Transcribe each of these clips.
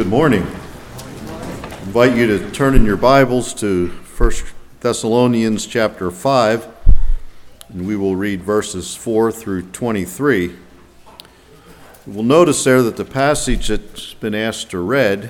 Good morning. I invite you to turn in your Bibles to 1 Thessalonians chapter 5, and we will read verses 4 through 23. We'll notice there that the passage that's been asked to read,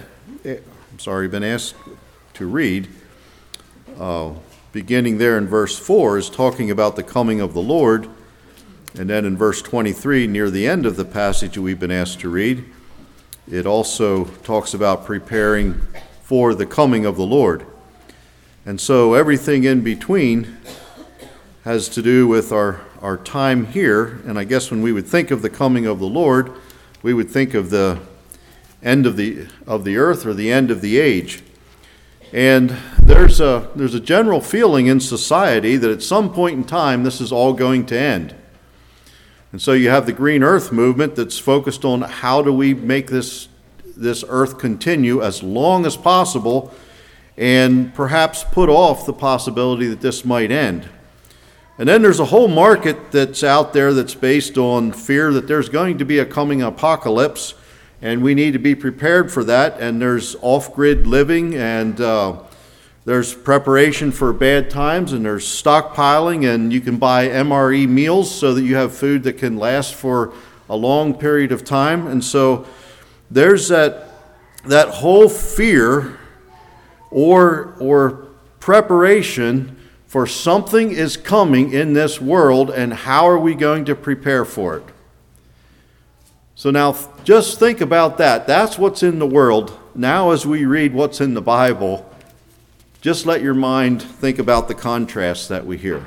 beginning there in verse 4, is talking about the coming of the Lord, and then in verse 23, near the end of the passage we've been asked to read, it also talks about preparing for the coming of the Lord. And so everything in between has to do with our time here. And I guess when we would think of the coming of the Lord, we would think of the end of the earth or the end of the age. And there's a general feeling in society that at some point in time this is all going to end. And so you have the Green Earth movement that's focused on how do we make this earth continue as long as possible and perhaps put off the possibility that this might end. And then there's a whole market that's out there that's based on fear that there's going to be a coming apocalypse and we need to be prepared for that. And there's off-grid living and there's preparation for bad times, and there's stockpiling, and you can buy MRE meals so that you have food that can last for a long period of time. And so there's that whole fear or preparation for something is coming in this world, and how are we going to prepare for it? So now just think about that. That's what's in the world. Now as we read what's in the Bible, just let your mind think about the contrast that we hear.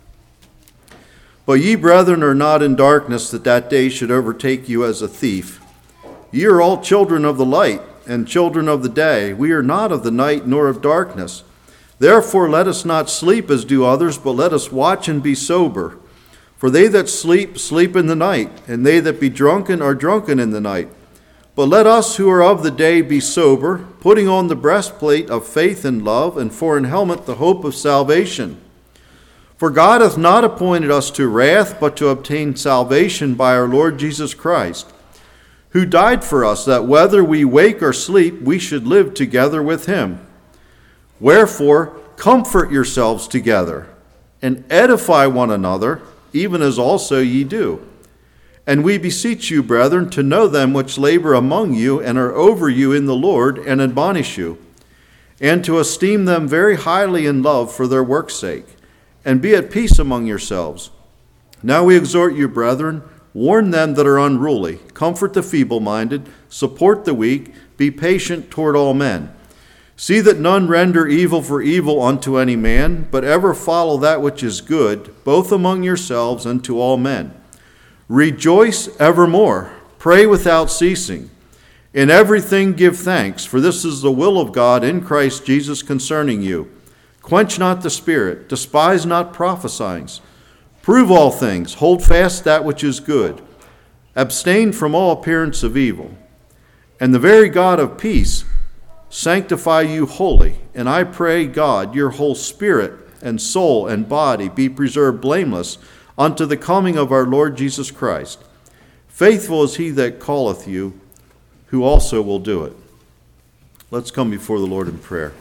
But ye, brethren, are not in darkness, that day should overtake you as a thief. Ye are all children of the light, and children of the day. We are not of the night, nor of darkness. Therefore let us not sleep as do others, but let us watch and be sober. For they that sleep, sleep in the night, and they that be drunken are drunken in the night. But let us who are of the day be sober, putting on the breastplate of faith and love, and for an helmet the hope of salvation. For God hath not appointed us to wrath, but to obtain salvation by our Lord Jesus Christ, who died for us, that whether we wake or sleep, we should live together with him. Wherefore, comfort yourselves together, and edify one another, even as also ye do. And we beseech you, brethren, to know them which labor among you and are over you in the Lord, and admonish you, and to esteem them very highly in love for their work's sake, and be at peace among yourselves. Now we exhort you, brethren, warn them that are unruly, comfort the feeble-minded, support the weak, be patient toward all men. See that none render evil for evil unto any man, but ever follow that which is good, both among yourselves and to all men. Rejoice evermore, pray without ceasing. In everything give thanks, for this is the will of God in Christ Jesus concerning you. Quench not the spirit, despise not prophesying. Prove all things, hold fast that which is good. Abstain from all appearance of evil. And the very God of peace sanctify you wholly. And I pray God, your whole spirit and soul and body be preserved blameless unto the coming of our Lord Jesus Christ. Faithful is he that calleth you, who also will do it. Let's come before the Lord in prayer.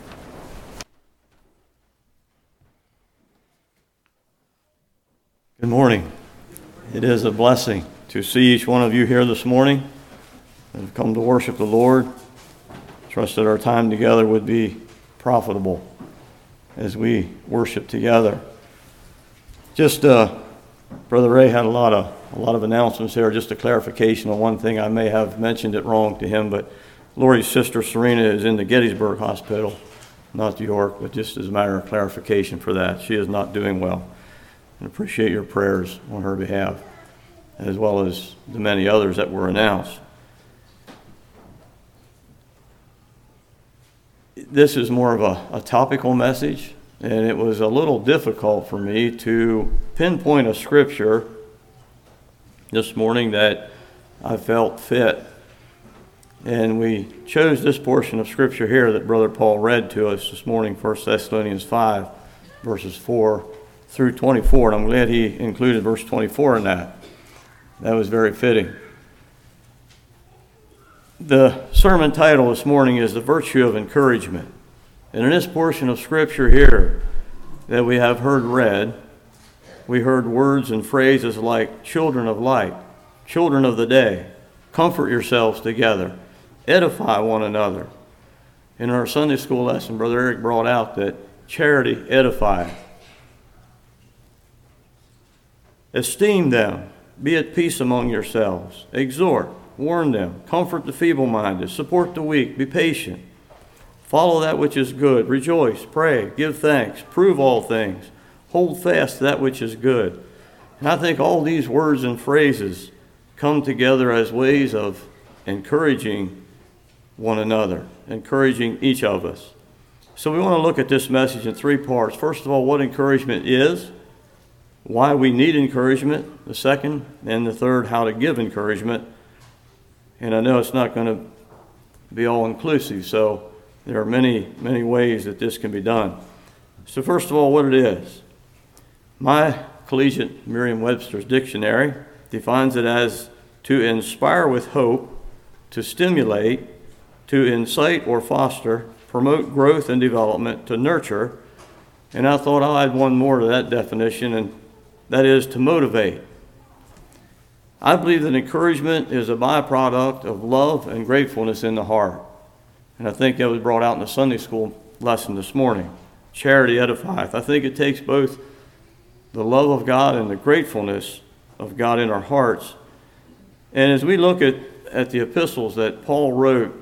Good morning. It is a blessing to see each one of you here this morning and have come to worship the Lord. Trust that our time together would be profitable as we worship together. Just Brother Ray had a lot of announcements there. Just a clarification on one thing. I may have mentioned it wrong to him, but Lori's sister Serena is in the Gettysburg Hospital, not York, but just as a matter of clarification for that. She is not doing well. And appreciate your prayers on her behalf, as well as the many others that were announced. This is more of a topical message, and it was a little difficult for me to pinpoint a scripture this morning that I felt fit. And we chose this portion of scripture here that Brother Paul read to us this morning, 1 Thessalonians 5, verses 4 through 24. And I'm glad he included verse 24 in that. That was very fitting. The sermon title this morning is The Virtue of Encouragement. And in this portion of Scripture here that we have heard read, we heard words and phrases like children of light, children of the day, comfort yourselves together, edify one another. In our Sunday school lesson, Brother Eric brought out that charity edifieth. Esteem them, be at peace among yourselves, exhort, warn them, comfort the feeble-minded, support the weak, be patient. Follow that which is good, rejoice, pray, give thanks, prove all things, hold fast that which is good. And I think all these words and phrases come together as ways of encouraging one another, encouraging each of us. So we want to look at this message in three parts. First of all, what encouragement is, why we need encouragement, the second, and the third, how to give encouragement. And I know it's not going to be all-inclusive, so there are many, many ways that this can be done. So first of all, what it is. My collegiate Merriam-Webster's dictionary defines it as to inspire with hope, to stimulate, to incite or foster, promote growth and development, to nurture. And I thought I'll add one more to that definition, and that is to motivate. I believe that encouragement is a byproduct of love and gratefulness in the heart. And I think that was brought out in the Sunday school lesson this morning. Charity edifieth. I think it takes both the love of God and the gratefulness of God in our hearts. And as we look at the epistles that Paul wrote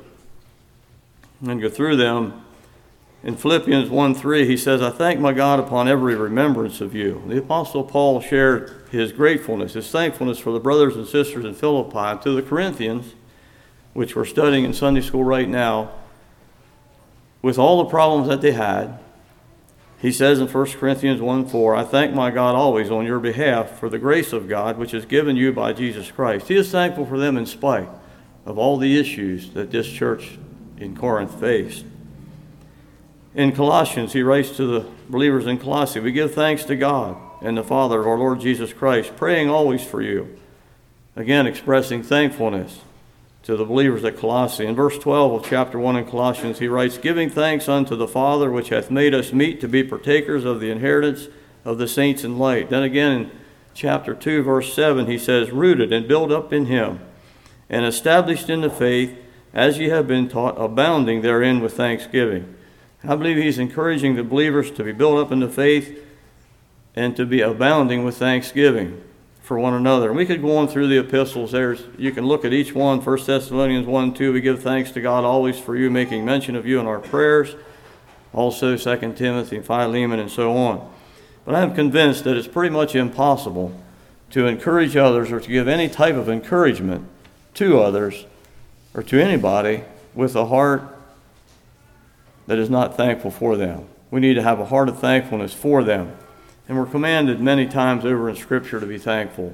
and go through them, in Philippians 1:3, he says, I thank my God upon every remembrance of you. The Apostle Paul shared his gratefulness, his thankfulness for the brothers and sisters in Philippi. And to the Corinthians, which we're studying in Sunday school right now, with all the problems that they had, he says in 1 Corinthians 1:4, I thank my God always on your behalf for the grace of God which is given you by Jesus Christ. He is thankful for them in spite of all the issues that this church in Corinth faced. In Colossians, he writes to the believers in Colossae, we give thanks to God and the Father of our Lord Jesus Christ, praying always for you. Again, expressing thankfulness to the believers at Colossae. In verse 12 of chapter 1 in Colossians, he writes, giving thanks unto the Father, which hath made us meet to be partakers of the inheritance of the saints in light. Then again in chapter 2, verse 7, he says, rooted and built up in him, and established in the faith, as ye have been taught, abounding therein with thanksgiving. I believe he's encouraging the believers to be built up in the faith and to be abounding with thanksgiving for one another. And we could go on through the epistles. You can look at each one. 1 Thessalonians 1:2, we give thanks to God always for you, making mention of you in our prayers. Also 2 Timothy, Philemon, and so on. But I am convinced that it's pretty much impossible to encourage others or to give any type of encouragement to others or to anybody with a heart that is not thankful for them. We need to have a heart of thankfulness for them. And we're commanded many times over in Scripture to be thankful.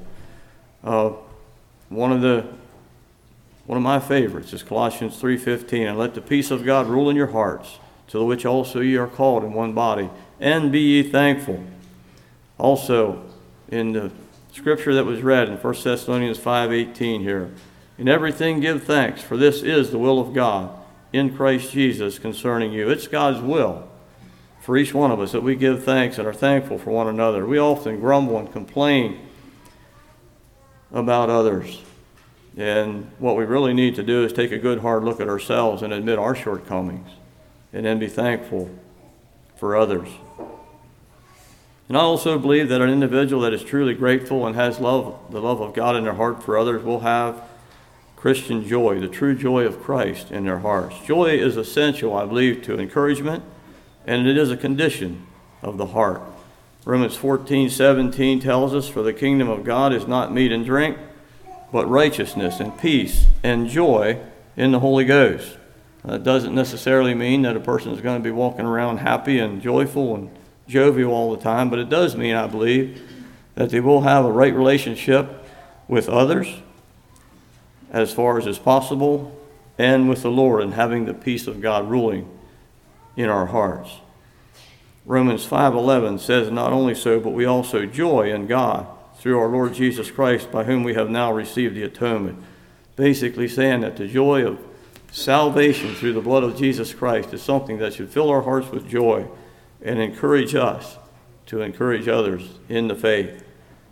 One of my favorites is Colossians 3:15, and let the peace of God rule in your hearts, to the which also ye are called in one body, and be ye thankful. Also, in the Scripture that was read in 1 Thessalonians 5:18 here, in everything give thanks, for this is the will of God in Christ Jesus concerning you. It's God's will for each one of us that we give thanks and are thankful for one another. We often grumble and complain about others. And what we really need to do is take a good hard look at ourselves and admit our shortcomings and then be thankful for others. And I also believe that an individual that is truly grateful and has the love of God in their heart for others will have Christian joy, the true joy of Christ in their hearts. Joy is essential, I believe, to encouragement, and it is a condition of the heart. Romans 14:17 tells us, for the kingdom of God is not meat and drink, but righteousness and peace and joy in the Holy Ghost. That doesn't necessarily mean that a person is going to be walking around happy and joyful and jovial all the time, but it does mean, I believe, that they will have a right relationship with others as far as is possible, and with the Lord, and having the peace of God ruling in our hearts. Romans 5:11 says, not only so, but we also joy in God through our Lord Jesus Christ, by whom we have now received the atonement. Basically saying that the joy salvation through the blood of Jesus Christ is something that should fill our hearts with joy and encourage us to encourage others in the faith.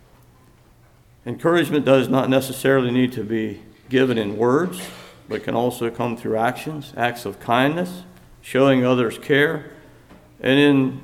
Encouragement does not necessarily need to be given in words, but can also come through actions, acts of kindness, showing others care, and in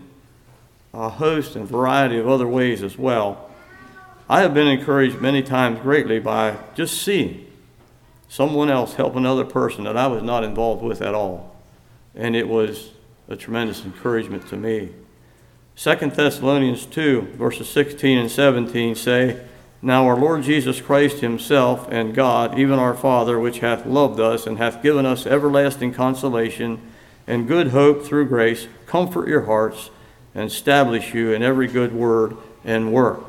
a host and variety of other ways as well. I have been encouraged many times greatly by just seeing someone else help another person that I was not involved with at all. And it was a tremendous encouragement to me. 2 Thessalonians 2, verses 16 and 17 say, Now our Lord Jesus Christ himself and God, even our Father, which hath loved us and hath given us everlasting consolation and good hope through grace, comfort your hearts and establish you in every good word and work.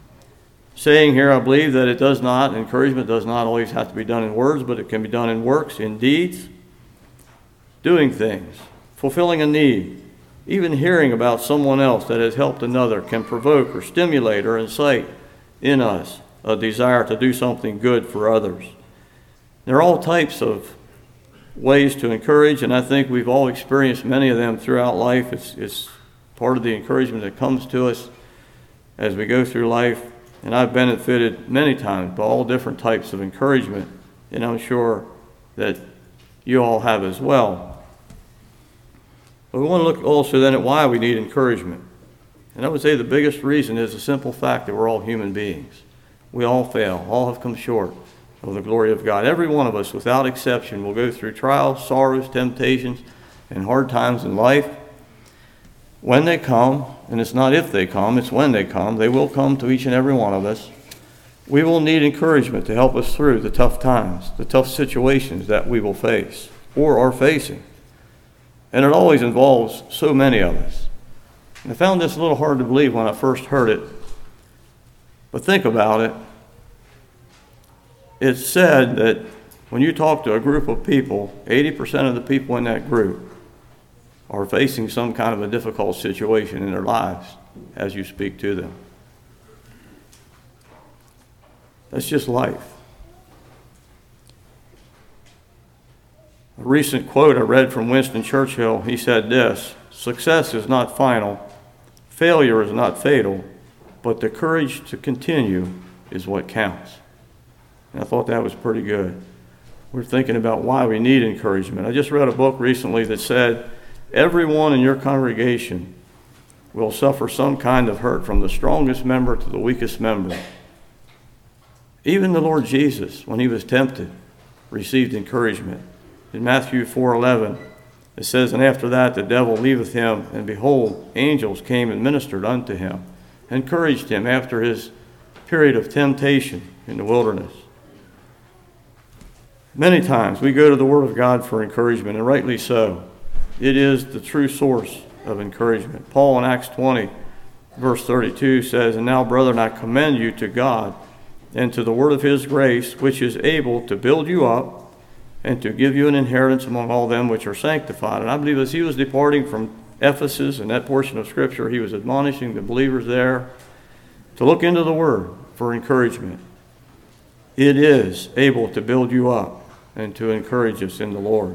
Saying here, I believe that encouragement does not always have to be done in words, but it can be done in works, in deeds, doing things, fulfilling a need. Even hearing about someone else that has helped another can provoke or stimulate or incite in us a desire to do something good for others. There are all types of ways to encourage, and I think we've all experienced many of them throughout life. It's part of the encouragement that comes to us as we go through life. And I've benefited many times by all different types of encouragement, and I'm sure that you all have as well. But we want to look also then at why we need encouragement. And I would say the biggest reason is the simple fact that we're all human beings. We all fail. All have come short of the glory of God. Every one of us, without exception, will go through trials, sorrows, temptations, and hard times in life. When they come, and it's not if they come, it's when they will come to each and every one of us. We will need encouragement to help us through the tough times, the tough situations that we will face or are facing. And it always involves so many of us. And I found this a little hard to believe when I first heard it. But think about it. It's said that when you talk to a group of people, 80% of the people in that group are facing some kind of a difficult situation in their lives as you speak to them. That's just life. A recent quote I read from Winston Churchill, he said this, "Success is not final, failure is not fatal, but the courage to continue is what counts." And I thought that was pretty good. We're thinking about why we need encouragement. I just read a book recently that said, everyone in your congregation will suffer some kind of hurt, from the strongest member to the weakest member. Even the Lord Jesus, when he was tempted, received encouragement. In Matthew 4:11, it says, "And after that the devil leaveth him, and behold, angels came and ministered unto him, encouraged him after his period of temptation in the wilderness." Many times we go to the Word of God for encouragement, and rightly so. It is the true source of encouragement. Paul in Acts 20, verse 32 says, "And now, brethren, I commend you to God and to the word of his grace, which is able to build you up and to give you an inheritance among all them which are sanctified." And I believe as he was departing from Ephesus and that portion of Scripture, he was admonishing the believers there to look into the Word for encouragement. It is able to build you up and to encourage us in the Lord.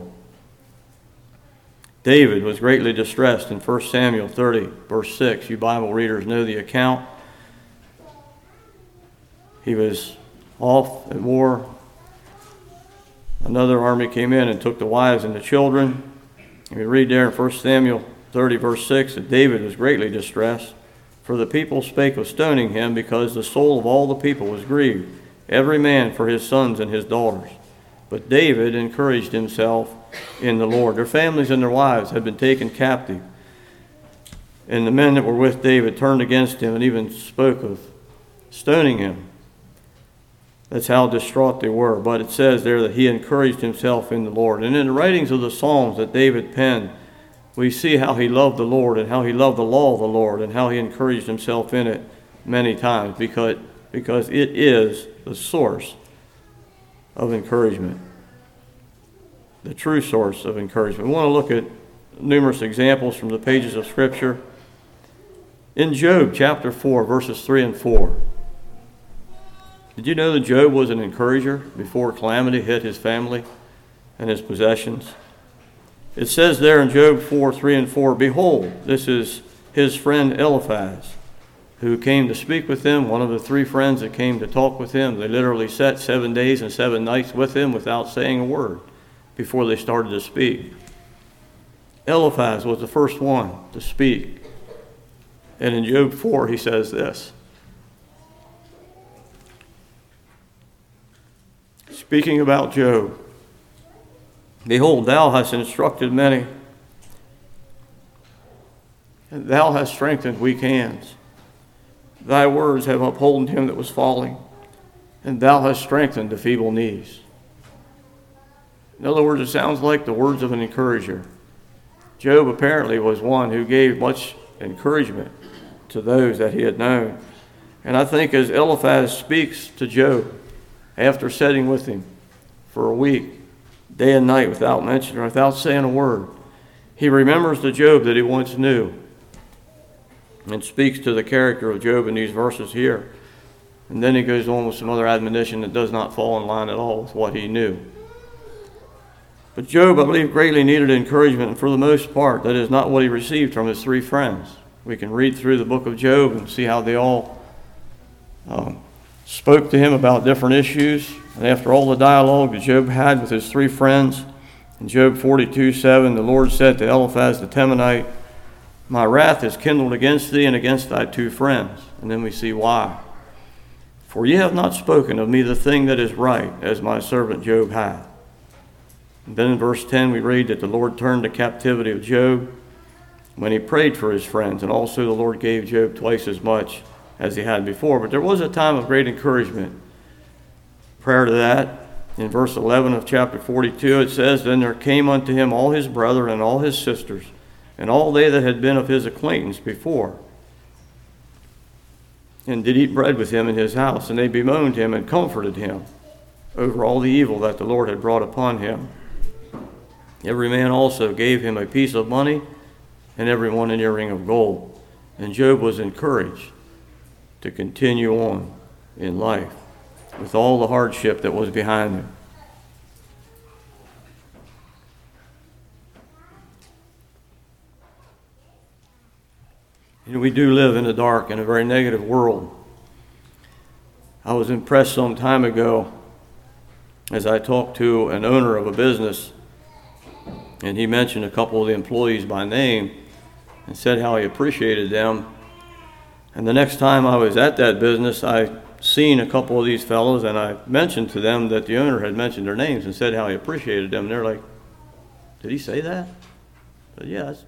David was greatly distressed in 1 Samuel 30, verse 6. You Bible readers know the account. He was off at war. Another army came in and took the wives and the children. And we read there in 1 Samuel 30, verse 6, that David was greatly distressed, for the people spake of stoning him, because the soul of all the people was grieved, every man for his sons and his daughters. But David encouraged himself in the Lord. Their families and their wives had been taken captive. And the men that were with David turned against him and even spoke of stoning him. That's how distraught they were. But it says there that he encouraged himself in the Lord. And in the writings of the Psalms that David penned, we see how he loved the Lord and how he loved the law of the Lord and how he encouraged himself in it many times, because it is the source of encouragement, the true source of encouragement. We want to look at numerous examples from the pages of Scripture. In Job chapter 4, verses 3 and 4, did you know that Job was an encourager before calamity hit his family? and his possessions. It says there in Job 4:3-4, "Behold, this is his friend Eliphaz, who came to speak with him," one of the three friends that came to talk with him. They literally sat 7 days and 7 nights with him without saying a word before they started to speak. Eliphaz was the first one to speak. And in Job 4, he says this. Speaking about Job, "Behold, thou hast instructed many, and thou hast strengthened weak hands. Thy words have upholden him that was falling, and thou hast strengthened the feeble knees." In other words, it sounds like the words of an encourager. Job apparently was one who gave much encouragement to those that he had known. And I think as Eliphaz speaks to Job, after sitting with him for a week, day and night, without mentioning or without saying a word, he remembers the Job that he once knew and speaks to the character of Job in these verses here. And then he goes on with some other admonition that does not fall in line at all with what he knew. But Job, I believe, greatly needed encouragement, and for the most part, that is not what he received from his three friends. We can read through the book of Job and see how they all spoke to him about different issues. And after all the dialogue that Job had with his three friends, in Job 42:7, the Lord said to Eliphaz the Temanite, "My wrath is kindled against thee and against thy two friends." And then we see why. "For ye have not spoken of me the thing that is right, as my servant Job hath." And then in verse 10 we read that the Lord turned the captivity of Job when he prayed for his friends, and also the Lord gave Job twice as much as he had before. But there was a time of great encouragement. Prior to that, in verse 11 of chapter 42, it says, "Then there came unto him all his brethren and all his sisters, and all they that had been of his acquaintance before, and did eat bread with him in his house, and they bemoaned him and comforted him over all the evil that the Lord had brought upon him. Every man also gave him a piece of money, and every one an earring of gold." And Job was encouraged to continue on in life with all the hardship that was behind him. We do live in a dark and a very negative world. I was impressed some time ago as I talked to an owner of a business, and he mentioned a couple of the employees by name and said how he appreciated them. And the next time I was at that business, I seen a couple of these fellows, and I mentioned to them that the owner had mentioned their names and said how he appreciated them. And they're like, "Did he say that?" I said, "Yes."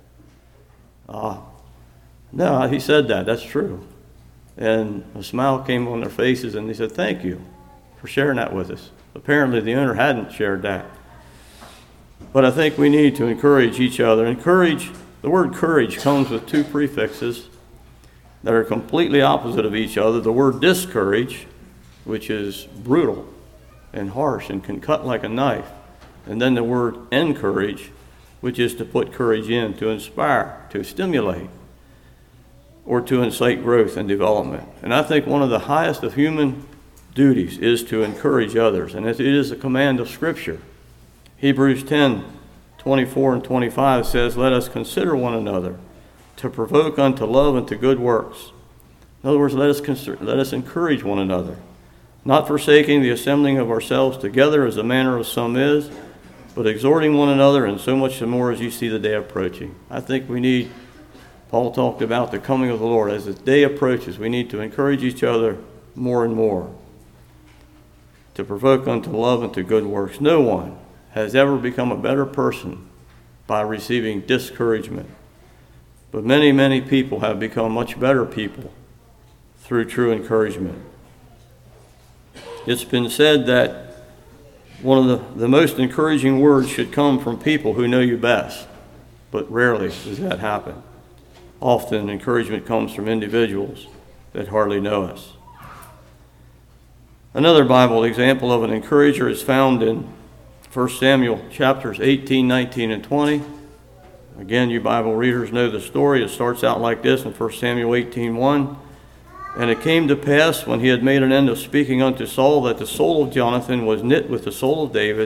No, he said that. That's true. And a smile came on their faces, and they said, "Thank you for sharing that with us." Apparently the owner hadn't shared that. But I think we need to encourage each other. The word courage comes with two prefixes that are completely opposite of each other. The word discourage, which is brutal and harsh and can cut like a knife. And then the word encourage, which is to put courage in, to inspire, to stimulate, or to incite growth and development. And I think one of the highest of human duties is to encourage others, and it is a command of Scripture. Hebrews 10:24 and 25 says, "Let us consider one another to provoke unto love and to good works." In other words, let us encourage one another, not forsaking the assembling of ourselves together as the manner of some is, but exhorting one another, and so much the more as you see the day approaching. I think we need, Paul talked about the coming of the Lord. As the day approaches, we need to encourage each other more and more, to provoke unto love and to good works. No one has ever become a better person by receiving discouragement. But many, many people have become much better people through true encouragement. It's been said that one of the most encouraging words should come from people who know you best, but rarely does that happen. Often encouragement comes from individuals that hardly know us. Another Bible example of an encourager is found in 1 Samuel chapters 18, 19, and 20. Again, you Bible readers know the story. It starts out like this in 1 Samuel 18:1. "And it came to pass, when he had made an end of speaking unto Saul, that the soul of Jonathan was knit with the soul of David,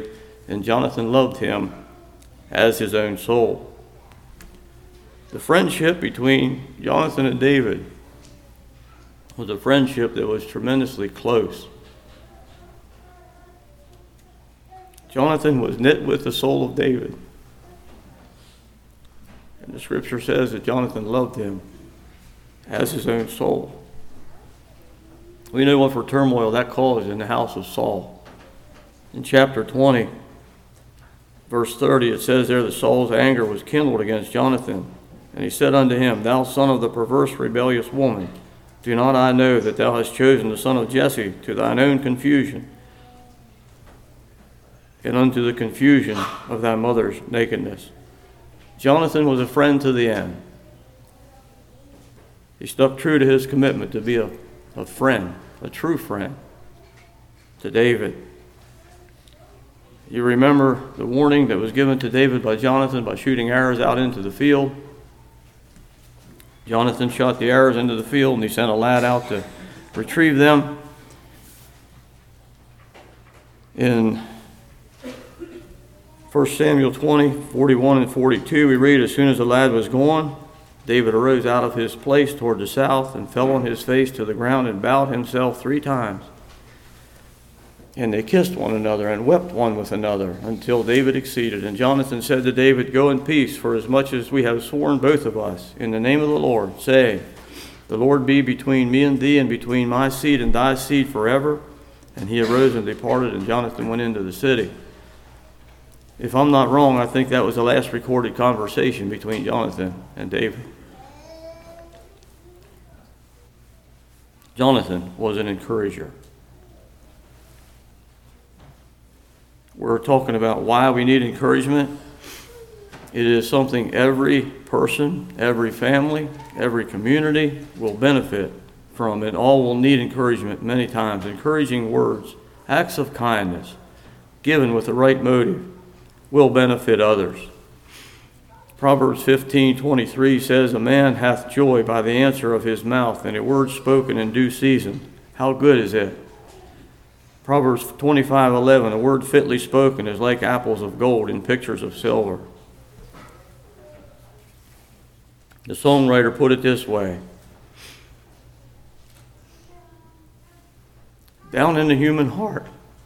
and Jonathan loved him as his own soul. The friendship between Jonathan and David was a friendship that was tremendously close. Jonathan was knit with the soul of David. And the scripture says that Jonathan loved him as his own soul. We know what for turmoil that caused in the house of Saul. In chapter 20, verse 30, it says there that Saul's anger was kindled against Jonathan. And he said unto him, Thou son of the perverse rebellious woman, do not I know that thou hast chosen the son of Jesse to thine own confusion, and unto the confusion of thy mother's nakedness? Jonathan was a friend to the end. He stuck true to his commitment to be a friend, a true friend to David. You remember the warning that was given to David by Jonathan by shooting arrows out into the field. Jonathan shot the arrows into the field, and he sent a lad out to retrieve them. In 1 Samuel 20, 41 and 42, we read, As soon as the lad was gone, David arose out of his place toward the south and fell on his face to the ground and bowed himself 3 times. And they kissed one another and wept one with another until David exceeded. And Jonathan said to David, Go in peace, for as much as we have sworn both of us in the name of the Lord, say, The Lord be between me and thee, and between my seed and thy seed forever. And he arose and departed, and Jonathan went into the city. If I'm not wrong, I think that was the last recorded conversation between Jonathan and David. Jonathan was an encourager. We're talking about why we need encouragement. It is something every person, every family, every community will benefit from, and all will need encouragement many times. Encouraging words, acts of kindness, given with the right motive, will benefit others. Proverbs 15:23 says, A man hath joy by the answer of his mouth, and a word spoken in due season. How good is it? Proverbs 25:11, A word fitly spoken is like apples of gold in pictures of silver. The songwriter put it this way, Down in the human heart,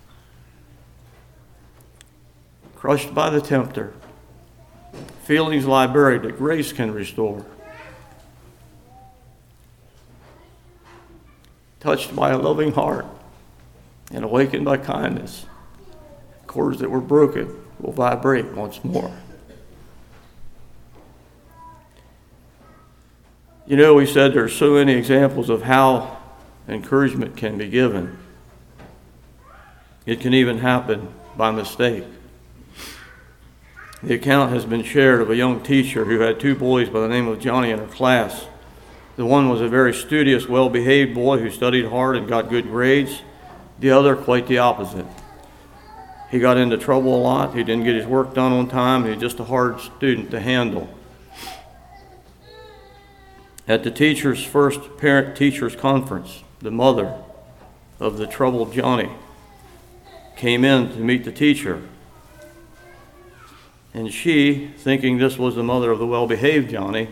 crushed by the tempter, feelings lie buried that grace can restore. Touched by a loving heart and awakened by kindness, cords that were broken will vibrate once more. You know, we said there's so many examples of how encouragement can be given. It can even happen by mistake. The account has been shared of a young teacher who had 2 boys by the name of Johnny in her class. The one was a very studious, well-behaved boy who studied hard and got good grades. The other, quite the opposite. He got into trouble a lot. He didn't get his work done on time. He was just a hard student to handle. At the teacher's first parent-teachers conference, the mother of the troubled Johnny came in to meet the teacher. And she, thinking this was the mother of the well-behaved Johnny,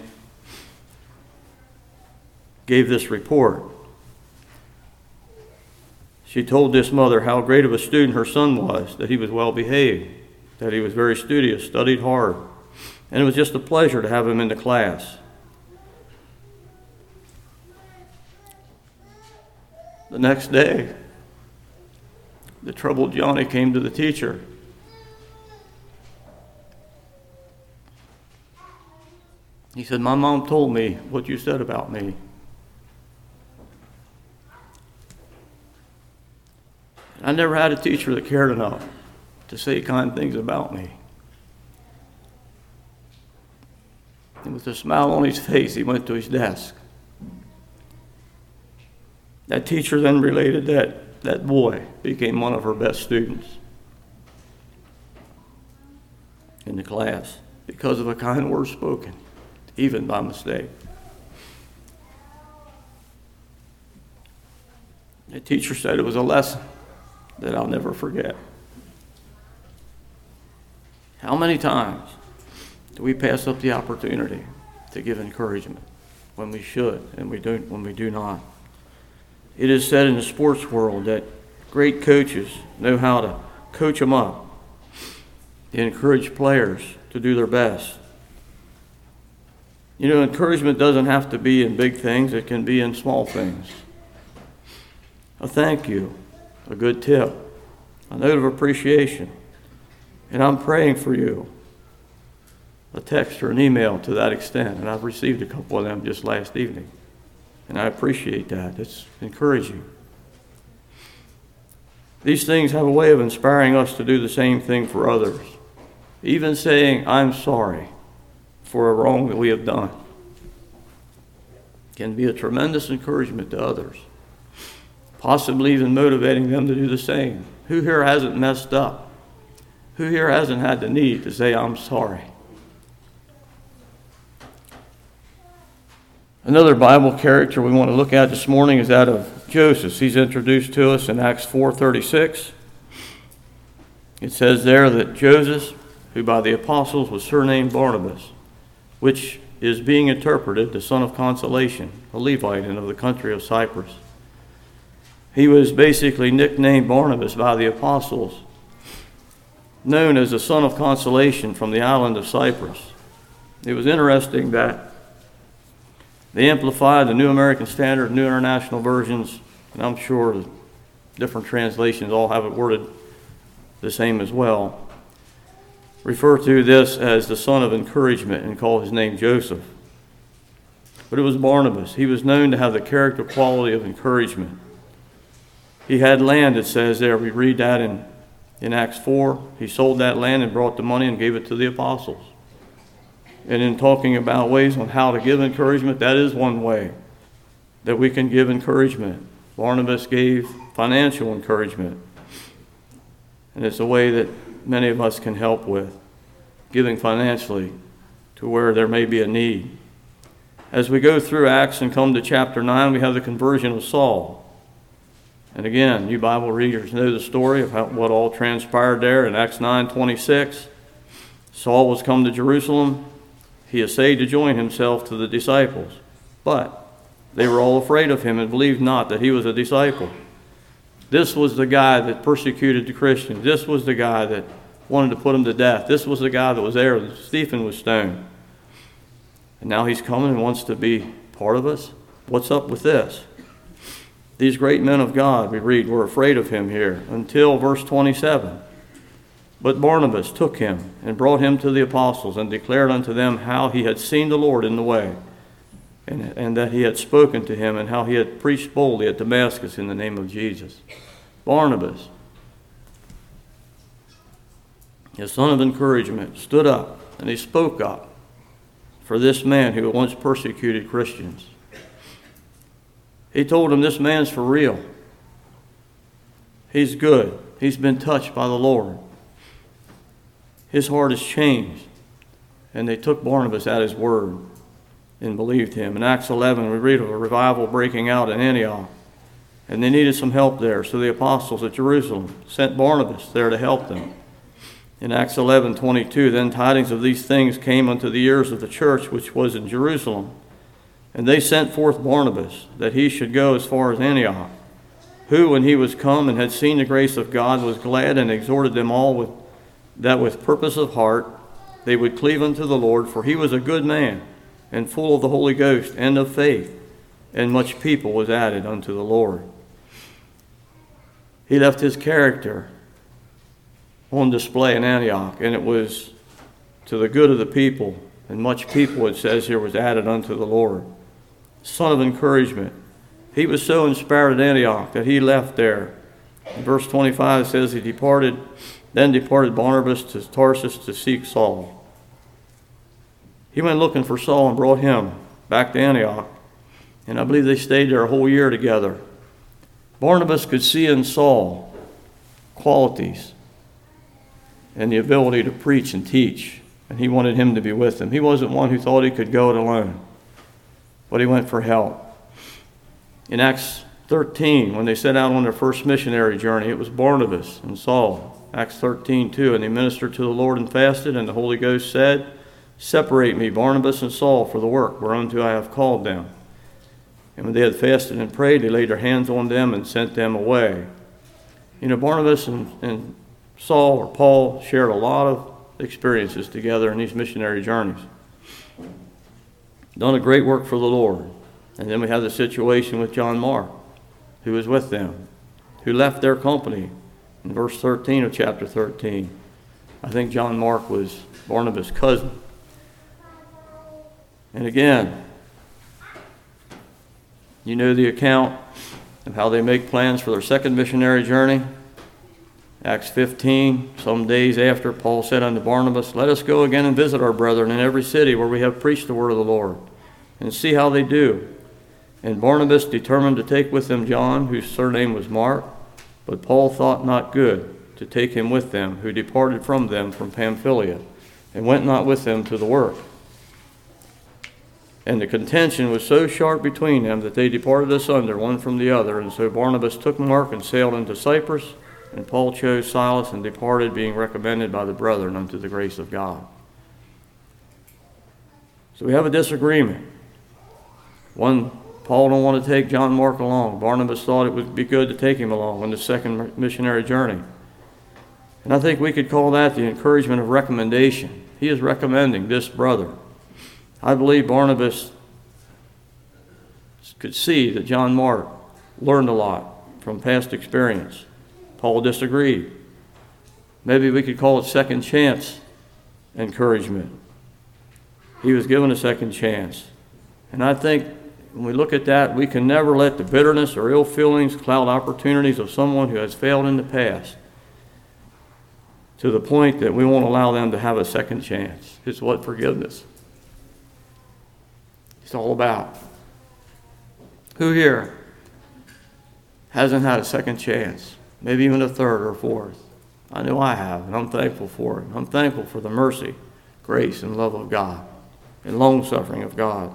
gave this report. She told this mother how great of a student her son was, that he was well-behaved, that he was very studious, studied hard, and it was just a pleasure to have him in the class. The next day, the troubled Johnny came to the teacher. He said, My mom told me what you said about me. I never had a teacher that cared enough to say kind things about me. And with a smile on his face, he went to his desk. That teacher then related that boy became one of her best students in the class because of a kind word spoken, even by mistake. The teacher said it was a lesson that I'll never forget. How many times do we pass up the opportunity to give encouragement when we should and when we do not? It is said in the sports world that great coaches know how to coach them up. They encourage players to do their best. You know, encouragement doesn't have to be in big things. It can be in small things. A thank you, a good tip, a note of appreciation, and I'm praying for you. A text or an email to that extent, and I've received a couple of them just last evening, and I appreciate that. It's encouraging. These things have a way of inspiring us to do the same thing for others. Even saying, I'm sorry for a wrong that we have done can be a tremendous encouragement to others, possibly even motivating them to do the same. Who here hasn't messed up? Who here hasn't had the need to say, I'm sorry? Another Bible character we want to look at this morning is that of Joseph. He's introduced to us in Acts 4:36. It says there that Joseph, who by the apostles was surnamed Barnabas, which is being interpreted the son of consolation, a Levite and of the country of Cyprus. He was basically nicknamed Barnabas by the apostles, known as the son of consolation from the island of Cyprus. It was interesting that the Amplified, the New American Standard, New International Versions, and I'm sure the different translations all have it worded the same as well, refer to this as the son of encouragement and call his name Joseph. But it was Barnabas. He was known to have the character quality of encouragement. He had land, it says there. We read that in Acts 4. He sold that land and brought the money and gave it to the apostles. And in talking about ways on how to give encouragement, that is one way that we can give encouragement. Barnabas gave financial encouragement. And it's a way that many of us can help with, giving financially to where there may be a need. As we go through Acts and come to chapter 9, we have the conversion of Saul. And again, you Bible readers know the story of what all transpired there in Acts 9:26. Saul was come to Jerusalem. He essayed to join himself to the disciples, but they were all afraid of him and believed not that he was a disciple. This was the guy that persecuted the Christians. This was the guy that wanted to put them to death. This was the guy that was there when Stephen was stoned. And now he's coming and wants to be part of us. What's up with this? These great men of God, we read, were afraid of him here until verse 27. But Barnabas took him and brought him to the apostles and declared unto them how he had seen the Lord in the way, and that he had spoken to him, and how he had preached boldly at Damascus in the name of Jesus. Barnabas, his son of encouragement, stood up and he spoke up for this man who had once persecuted Christians. He told him, this man's for real. He's good. He's been touched by the Lord. His heart has changed. And they took Barnabas at his word and believed him. In Acts 11, we read of a revival breaking out in Antioch. And they needed some help there. So the apostles at Jerusalem sent Barnabas there to help them. In Acts 11:22, then tidings of these things came unto the ears of the church which was in Jerusalem. And they sent forth Barnabas, that he should go as far as Antioch, who, when he was come and had seen the grace of God, was glad and exhorted them all that with purpose of heart they would cleave unto the Lord, for he was a good man, and full of the Holy Ghost and of faith, and much people was added unto the Lord. He left his character on display in Antioch, and it was to the good of the people, and much people, it says here, was added unto the Lord. Son of encouragement. He was so inspired at Antioch that he left there. In verse 25 says then departed Barnabas to Tarsus to seek Saul. He went looking for Saul and brought him back to Antioch. And I believe they stayed there a whole year together. Barnabas could see in Saul qualities and the ability to preach and teach. And he wanted him to be with him. He wasn't one who thought he could go it alone, but he went for help. In Acts 13, when they set out on their first missionary journey, it was Barnabas and Saul Acts 13:2, and they ministered to the Lord and fasted, and the Holy Ghost said, Separate me, Barnabas and Saul, for the work whereunto I have called them. And when they had fasted and prayed, they laid their hands on them and sent them away. You know, Barnabas and Saul or Paul shared a lot of experiences together in these missionary journeys. Done a great work for the Lord. And then we have the situation with John Mark, who was with them, who left their company in verse 13 of chapter 13. I think John Mark was Barnabas' cousin. And again, you know the account of how they make plans for their second missionary journey. Acts 15, some days after, Paul said unto Barnabas, Let us go again and visit our brethren in every city where we have preached the word of the Lord, and see how they do. And Barnabas determined to take with them John, whose surname was Mark, but Paul thought not good to take him with them, who departed from them from Pamphylia, and went not with them to the work. And the contention was so sharp between them that they departed asunder one from the other. And so Barnabas took Mark and sailed into Cyprus, and Paul chose Silas and departed, being recommended by the brethren unto the grace of God. So we have a disagreement. One, Paul don't want to take John Mark along. Barnabas thought it would be good to take him along on the second missionary journey. And I think we could call that the encouragement of recommendation. He is recommending this brother. I believe Barnabas could see that John Mark learned a lot from past experience. Paul disagreed. Maybe we could call it second chance encouragement. He was given a second chance. And I think when we look at that, we can never let the bitterness or ill feelings cloud opportunities of someone who has failed in the past to the point that we won't allow them to have a second chance. It's what forgiveness is all about. Who here hasn't had a second chance? Maybe even a third or fourth. I know I have, and I'm thankful for it. I'm thankful for the mercy, grace, and love of God, and long-suffering of God.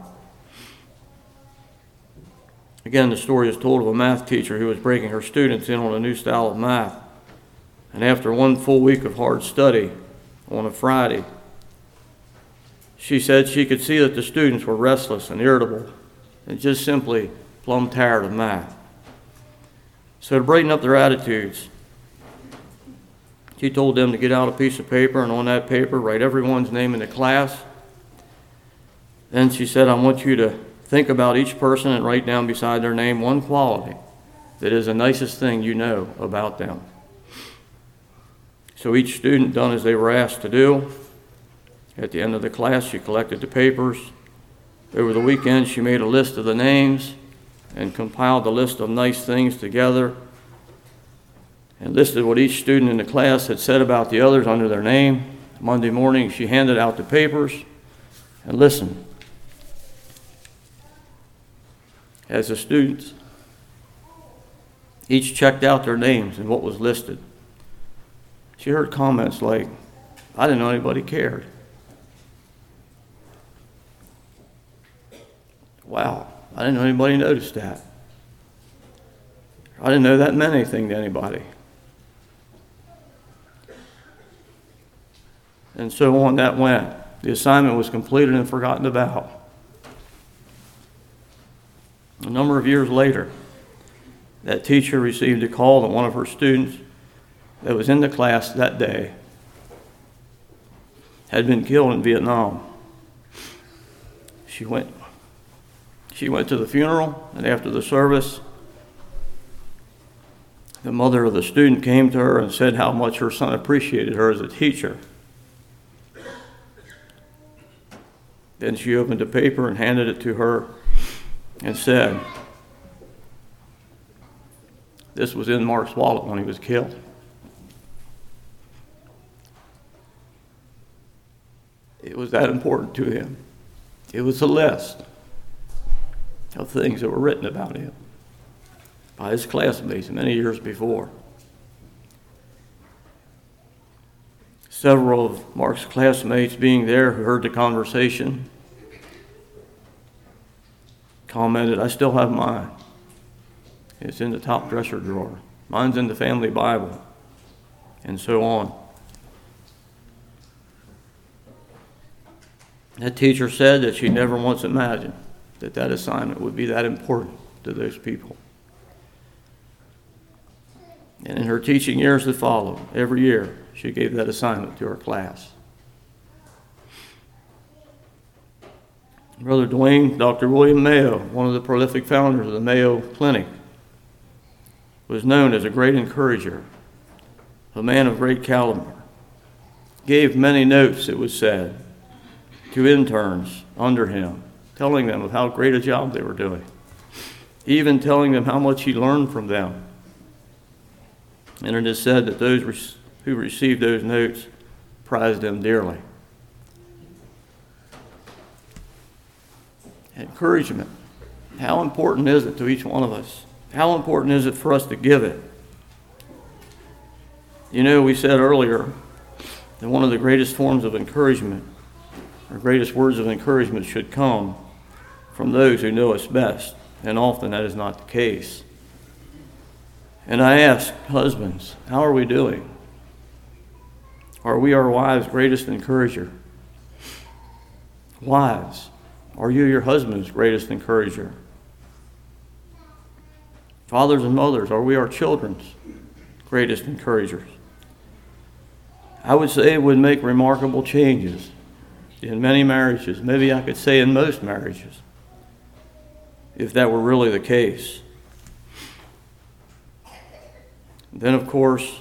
Again, the story is told of a math teacher who was breaking her students in on a new style of math. And after one full week of hard study on a Friday, she said she could see that the students were restless and irritable and just simply plumb tired of math. So to brighten up their attitudes, she told them to get out a piece of paper and on that paper write everyone's name in the class. Then she said, I want you to think about each person and write down beside their name one quality that is the nicest thing you know about them. So each student done as they were asked to do. At the end of the class, she collected the papers. Over the weekend, she made a list of the names and compiled the list of nice things together and listed what each student in the class had said about the others under their name. Monday morning, she handed out the papers and listened as the students each checked out their names and what was listed. She heard comments like, I didn't know anybody cared. Wow, I didn't know anybody noticed that. I didn't know that meant anything to anybody. And so on that went. The assignment was completed and forgotten about. A number of years later, that teacher received a call that one of her students that was in the class that day had been killed in Vietnam. She went to the funeral, and after the service, the mother of the student came to her and said how much her son appreciated her as a teacher. Then she opened a paper and handed it to her and said, this was in Mark's wallet when he was killed. It was that important to him. It was a list of things that were written about him by his classmates many years before. Several of Mark's classmates being there who heard the conversation commented, I still have mine. It's in the top dresser drawer. Mine's in the family Bible. and so on. That teacher said that she never once imagined that that assignment would be that important to those people. And in her teaching years that followed, every year she gave that assignment to her class. Brother Dwayne, Dr. William Mayo, one of the prolific founders of the Mayo Clinic, was known as a great encourager, a man of great caliber. Gave many notes, it was said, to interns under him, telling them of how great a job they were doing, even telling them how much he learned from them. And it is said that those who received those notes prized them dearly. Encouragement. How important is it to each one of us? How important is it for us to give it? You know, we said earlier that one of the greatest forms of encouragement, or greatest words of encouragement, should come from those who know us best, and often that is not the case. And I ask husbands, how are we doing? Are we our wives' greatest encourager? Wives, are you your husband's greatest encourager? Fathers and mothers, are we our children's greatest encouragers? I would say it would make remarkable changes in many marriages, maybe I could say in most marriages, if that were really the case. Then, of course,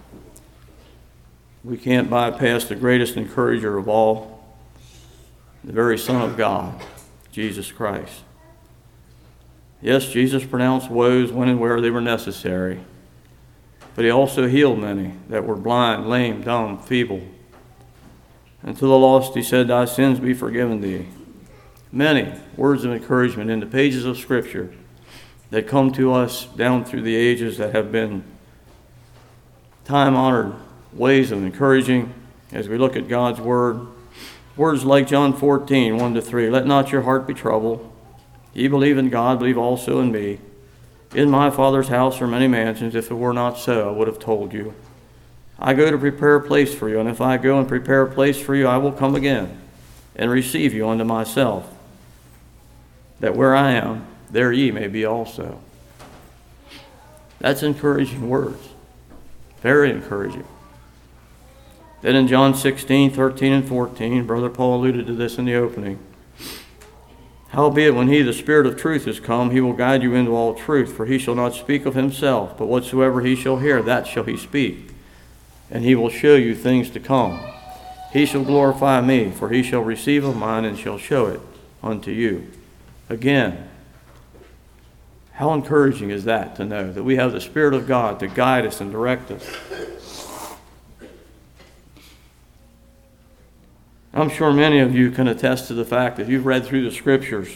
we can't bypass the greatest encourager of all, the very Son of God, Jesus Christ. Yes, Jesus pronounced woes when and where they were necessary, but he also healed many that were blind, lame, dumb, feeble. And to the lost he said, thy sins be forgiven thee. Many words of encouragement in the pages of Scripture that come to us down through the ages that have been time-honored ways of encouraging as we look at God's Word. Words like John 14, 1-3, let not your heart be troubled. Ye believe in God, believe also in me. In my Father's house are many mansions. If it were not so, I would have told you. I go to prepare a place for you, and if I go and prepare a place for you, I will come again and receive you unto myself, that where I am, there ye may be also. That's encouraging words. Very encouraging. Then in John 16, 13, and 14, Brother Paul alluded to this in the opening. Howbeit, when he, the Spirit of truth, is come, he will guide you into all truth, for he shall not speak of himself, but whatsoever he shall hear, that shall he speak. And he will show you things to come. He shall glorify me, for he shall receive of mine and shall show it unto you. Again, how encouraging is that to know that we have the Spirit of God to guide us and direct us. I'm sure many of you can attest to the fact that you've read through the Scriptures,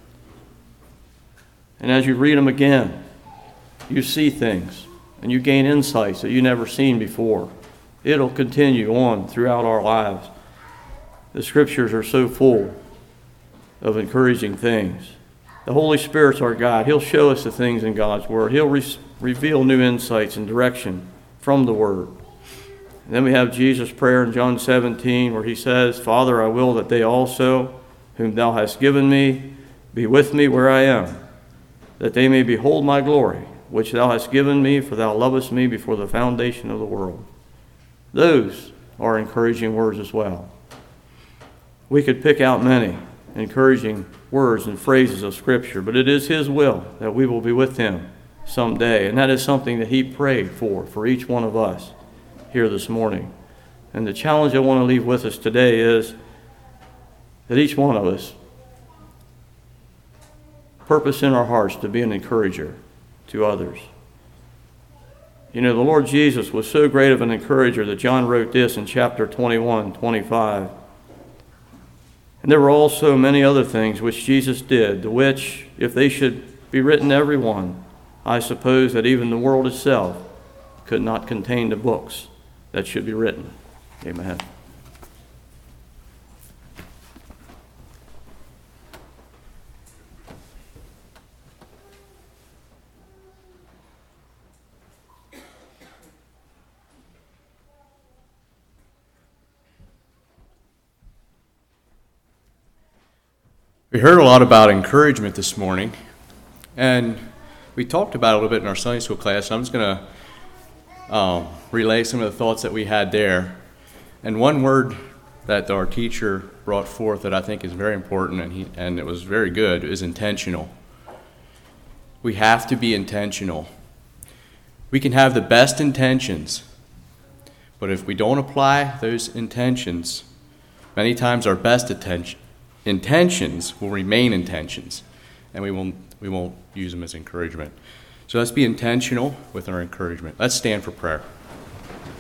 and as you read them again, you see things, and you gain insights that you've never seen before. It'll continue on throughout our lives. The Scriptures are so full of encouraging things. The Holy Spirit's our guide. He'll show us the things in God's Word. He'll reveal new insights and direction from the Word. And then we have Jesus' prayer in John 17 where he says, Father, I will that they also, whom thou hast given me, be with me where I am, that they may behold my glory, which thou hast given me, for thou lovest me before the foundation of the world. Those are encouraging words as well. We could pick out many encouraging words and phrases of Scripture, but it is his will that we will be with him someday, and that is something that he prayed for each one of us here this morning. And the challenge I want to leave with us today is that each one of us purpose in our hearts to be an encourager to others. You know, the Lord Jesus was so great of an encourager that John wrote this in chapter 21, 25. And there were also many other things which Jesus did, the which, if they should be written every one, I suppose that even the world itself could not contain the books that should be written. Amen. We heard a lot about encouragement this morning, and we talked about it a little bit in our Sunday school class. I'm just going to relay some of the thoughts that we had there. And one word that our teacher brought forth that I think is very important, and it was very good, is intentional. We have to be intentional. We can have the best intentions, but if we don't apply those intentions, many times our best intentions will remain intentions, and we won't use them as encouragement. So let's be intentional with our encouragement. Let's stand for prayer.